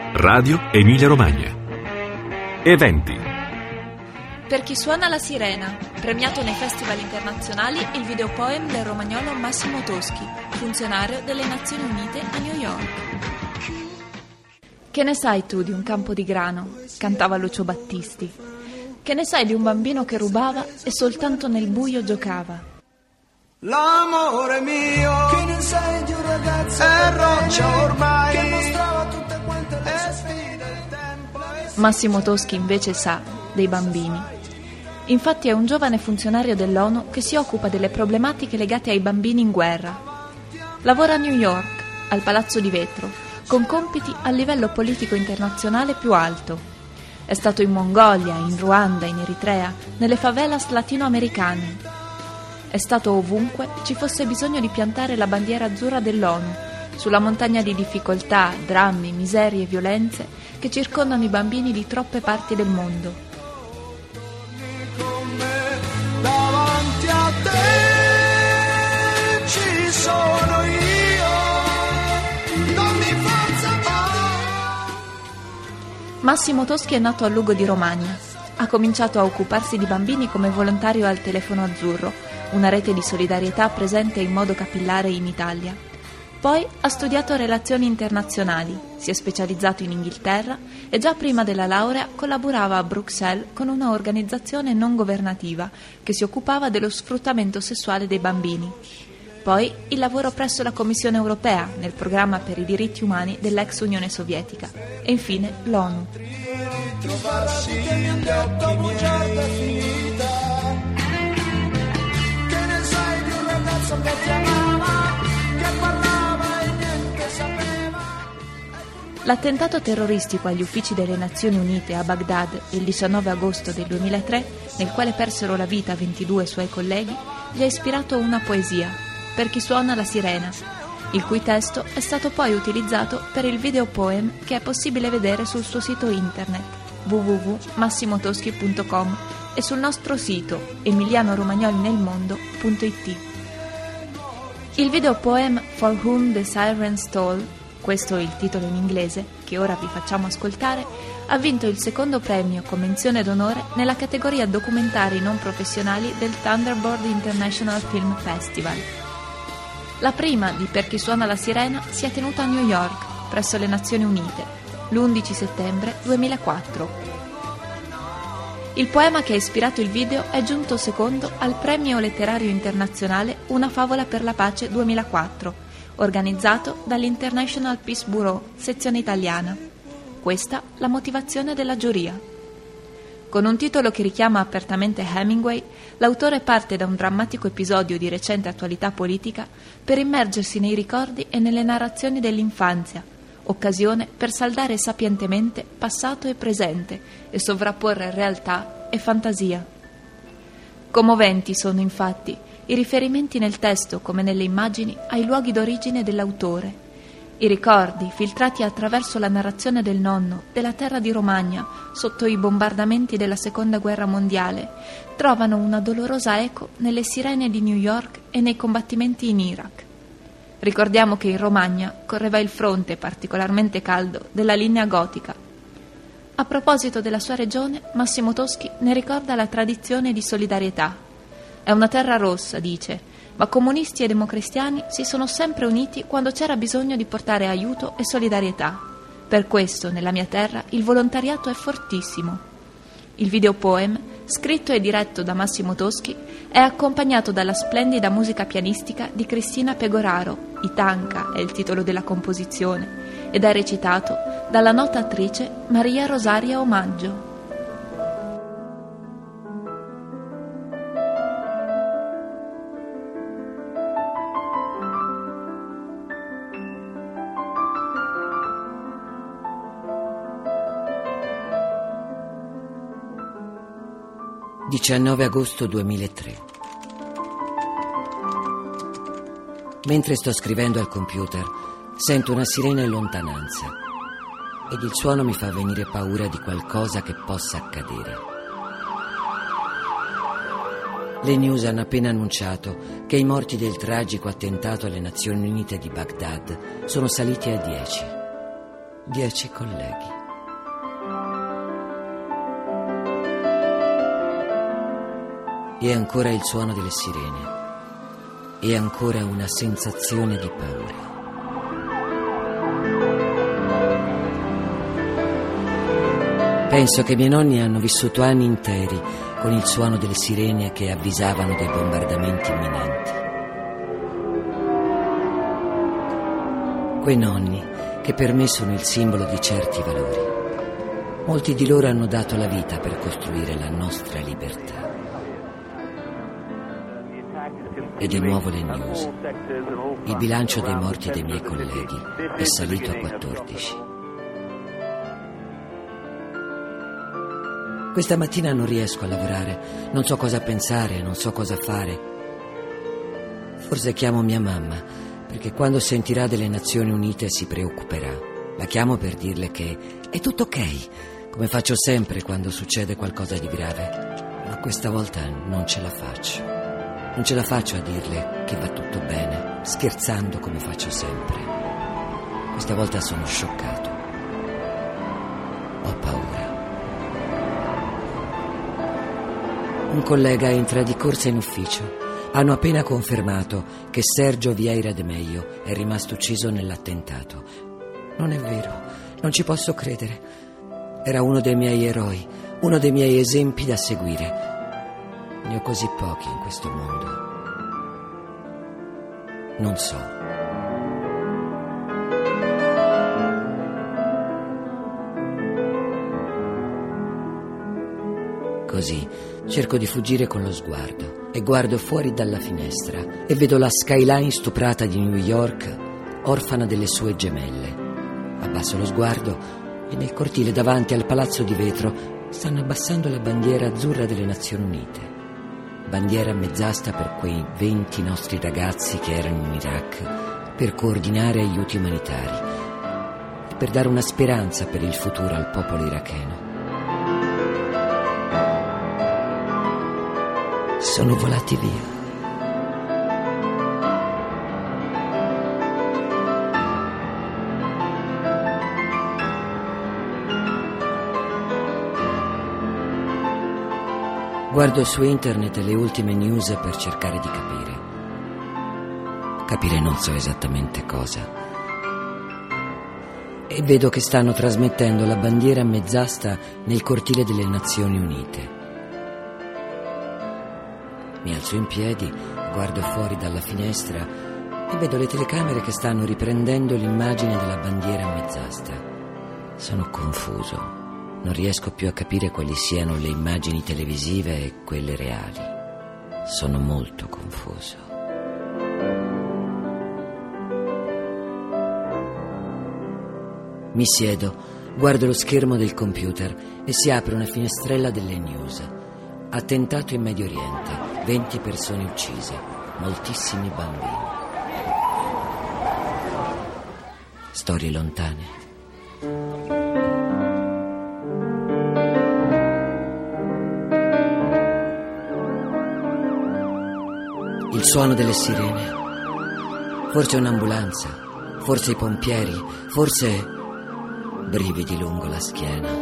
Radio Emilia Romagna. Eventi. Per chi suona la sirena, premiato nei festival internazionali il videopoem del romagnolo Massimo Toschi, funzionario delle Nazioni Unite a New York. Che ne sai tu di un campo di grano? Cantava Lucio Battisti. Che ne sai di un bambino che rubava e soltanto nel buio giocava? L'amore mio, che ne sai di un ragazzo è roccia ormai, che mostrava tutte quante le sfide del tempo. Massimo Toschi invece sa dei bambini. Infatti è un giovane funzionario dell'ONU che si occupa delle problematiche legate ai bambini in guerra. Lavora a New York, al Palazzo di Vetro, con compiti a livello politico internazionale più alto. È stato in Mongolia, in Ruanda, in Eritrea, nelle favelas latinoamericane. È stato ovunque ci fosse bisogno di piantare la bandiera azzurra dell'ONU, sulla montagna di difficoltà, drammi, miserie e violenze che circondano i bambini di troppe parti del mondo. Davanti a te ci sono io, dammi forza. Massimo Toschi è nato a Lugo di Romagna. Ha cominciato a occuparsi di bambini come volontario al Telefono Azzurro, una rete di solidarietà presente in modo capillare in Italia. Poi ha studiato relazioni internazionali, si è specializzato in Inghilterra e già prima della laurea collaborava a Bruxelles con una organizzazione non governativa che si occupava dello sfruttamento sessuale dei bambini. Poi il lavoro presso la Commissione europea nel programma per i diritti umani dell'ex Unione Sovietica e infine l'ONU. Trovarsi che mi han detto bugiarda finita, che ne sai di un ragazzo che ti amava, che parlava e niente sapeva. L'attentato terroristico agli uffici delle Nazioni Unite a Baghdad il 19 agosto del 2003, nel quale persero la vita 22 suoi colleghi, gli ha ispirato una poesia, Per chi suona la sirena, il cui testo è stato poi utilizzato per il videopoem che è possibile vedere sul suo sito internet www.massimotoschi.com e sul nostro sito emilianoromagnolnelmondo.it. Il videopoem For Whom the Sirens Toll, questo è il titolo in inglese, che ora vi facciamo ascoltare, ha vinto il secondo premio con menzione d'onore nella categoria documentari non professionali del Thunderbird International Film Festival. La prima di Per chi suona la sirena si è tenuta a New York, presso le Nazioni Unite, l'11 settembre 2004. Il poema che ha ispirato il video è giunto secondo al Premio Letterario Internazionale Una favola per la pace 2004, organizzato dall'International Peace Bureau, sezione italiana. Questa la motivazione della giuria. Con un titolo che richiama apertamente Hemingway, l'autore parte da un drammatico episodio di recente attualità politica per immergersi nei ricordi e nelle narrazioni dell'infanzia, occasione per saldare sapientemente passato e presente e sovrapporre realtà e fantasia. Commoventi sono infatti i riferimenti nel testo come nelle immagini ai luoghi d'origine dell'autore. I ricordi, filtrati attraverso la narrazione del nonno, della terra di Romagna, sotto i bombardamenti della Seconda Guerra Mondiale, trovano una dolorosa eco nelle sirene di New York e nei combattimenti in Iraq. Ricordiamo che in Romagna correva il fronte particolarmente caldo della linea gotica. A proposito della sua regione, Massimo Toschi ne ricorda la tradizione di solidarietà. È una terra rossa, dice, ma comunisti e democristiani si sono sempre uniti quando c'era bisogno di portare aiuto e solidarietà. Per questo, nella mia terra, il volontariato è fortissimo. Il videopoem, scritto e diretto da Massimo Toschi, è accompagnato dalla splendida musica pianistica di Cristina Pegoraro, Itanca è il titolo della composizione, ed è recitato dalla nota attrice Maria Rosaria Omaggio. 19 agosto 2003. Mentre sto scrivendo al computer, sento una sirena in lontananza ed il suono mi fa venire paura di qualcosa che possa accadere. Le news hanno appena annunciato che i morti del tragico attentato alle Nazioni Unite di Baghdad sono saliti a 10. 10 colleghi. E ancora il suono delle sirene. E ancora una sensazione di paura. Penso che i miei nonni hanno vissuto anni interi con il suono delle sirene che avvisavano dei bombardamenti imminenti. Quei nonni che per me sono il simbolo di certi valori. Molti di loro hanno dato la vita per costruire la nostra libertà. E di nuovo le news. Il bilancio dei morti dei miei colleghi è salito a 14. Questa mattina non riesco a lavorare, non so cosa pensare, non so cosa fare. Forse chiamo mia mamma, perché quando sentirà delle Nazioni Unite si preoccuperà. La chiamo per dirle che è tutto ok, come faccio sempre quando succede qualcosa di grave. Ma questa volta non ce la faccio. Non ce la faccio a dirle che va tutto bene, scherzando come faccio sempre. Questa volta sono scioccato. Ho paura. Un collega entra di corsa in ufficio. Hanno appena confermato che Sergio Vieira de Mello è rimasto ucciso nell'attentato. Non è vero, non ci posso credere. Era uno dei miei eroi, uno dei miei esempi da seguire. Ne ho così pochi in questo mondo. Non so. Così cerco di fuggire con lo sguardo e guardo fuori dalla finestra e vedo la skyline stuprata di New York, orfana delle sue gemelle. Abbasso lo sguardo e nel cortile davanti al palazzo di vetro stanno abbassando la bandiera azzurra delle Nazioni Unite. Bandiera mezz'asta per quei 20 nostri ragazzi che erano in Iraq per coordinare aiuti umanitari e per dare una speranza per il futuro al popolo iracheno. Sono volati via. Guardo su internet le ultime news per cercare di capire. Capire non so esattamente cosa. E vedo che stanno trasmettendo la bandiera mezz'asta nel cortile delle Nazioni Unite. Mi alzo in piedi, guardo fuori dalla finestra e vedo le telecamere che stanno riprendendo l'immagine della bandiera mezz'asta. Sono confuso, non riesco più a capire quali siano le immagini televisive e quelle reali. Sono molto confuso. Mi siedo, guardo lo schermo del computer e si apre una finestrella delle news. Attentato in Medio Oriente, 20 persone uccise, moltissimi bambini. Storie lontane. Il suono delle sirene. Forse un'ambulanza, forse i pompieri, forse brividi lungo la schiena.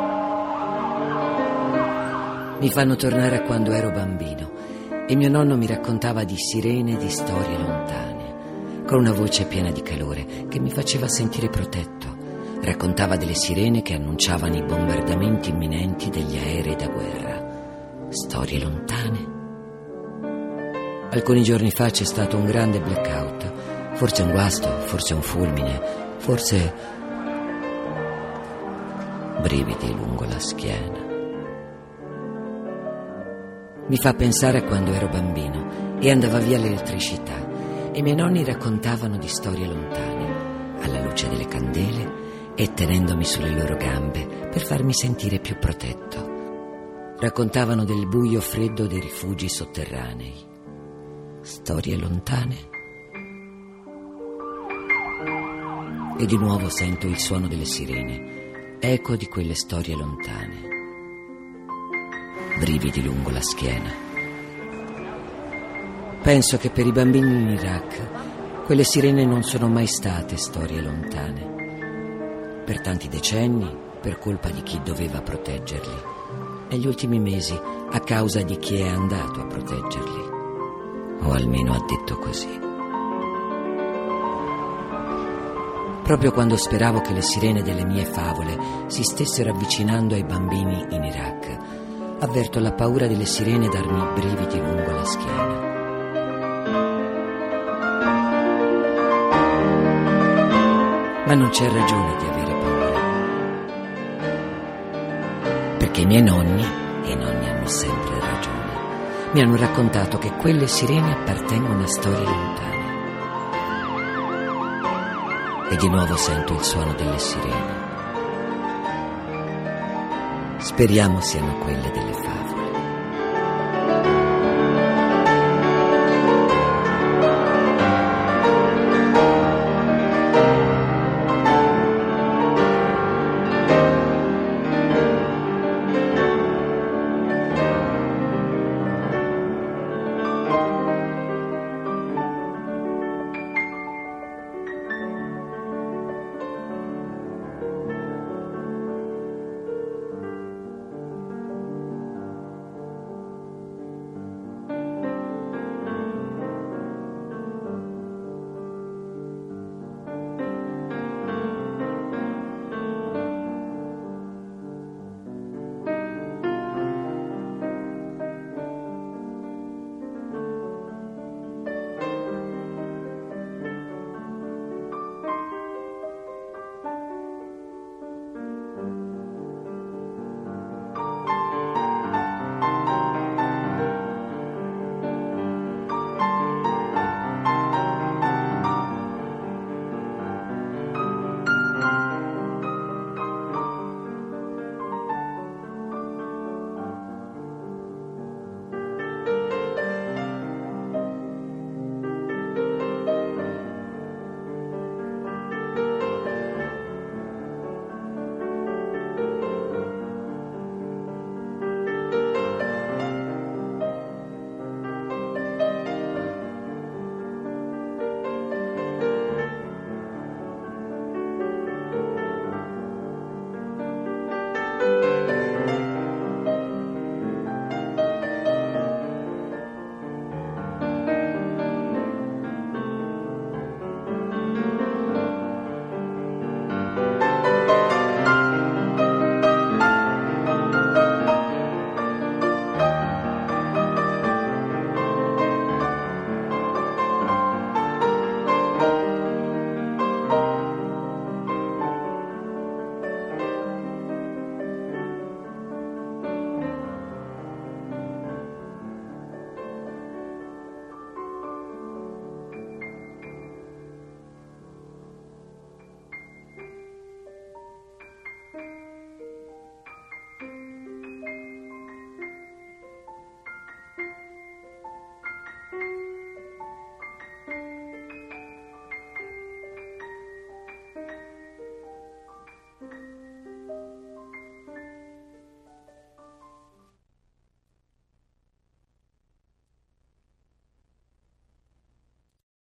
Mi fanno tornare a quando ero bambino e mio nonno mi raccontava di sirene e di storie lontane, con una voce piena di calore che mi faceva sentire protetto. Raccontava delle sirene che annunciavano i bombardamenti imminenti degli aerei da guerra. Storie lontane. Alcuni giorni fa c'è stato un grande blackout, forse un guasto, forse un fulmine, forse brividi lungo la schiena. Mi fa pensare a quando ero bambino e andava via l'elettricità e i miei nonni raccontavano di storie lontane, alla luce delle candele e tenendomi sulle loro gambe per farmi sentire più protetto. Raccontavano del buio freddo dei rifugi sotterranei. Storie lontane. E di nuovo sento il suono delle sirene, eco di quelle storie lontane. Brividi lungo la schiena. Penso che per i bambini in Iraq quelle sirene non sono mai state storie lontane. per tanti decenni per colpa di chi doveva proteggerli, negli ultimi mesi a causa di chi è andato a proteggerli, o almeno ha detto così. Proprio quando speravo che le sirene delle mie favole si stessero avvicinando ai bambini in Iraq, avverto la paura delle sirene darmi brividi lungo la schiena. Ma non c'è ragione di avere paura, perché i miei nonni, e i nonni hanno sempre ragione, mi hanno raccontato che quelle sirene appartengono a storie lontane. E di nuovo sento il suono delle sirene. Speriamo siano quelle delle favole.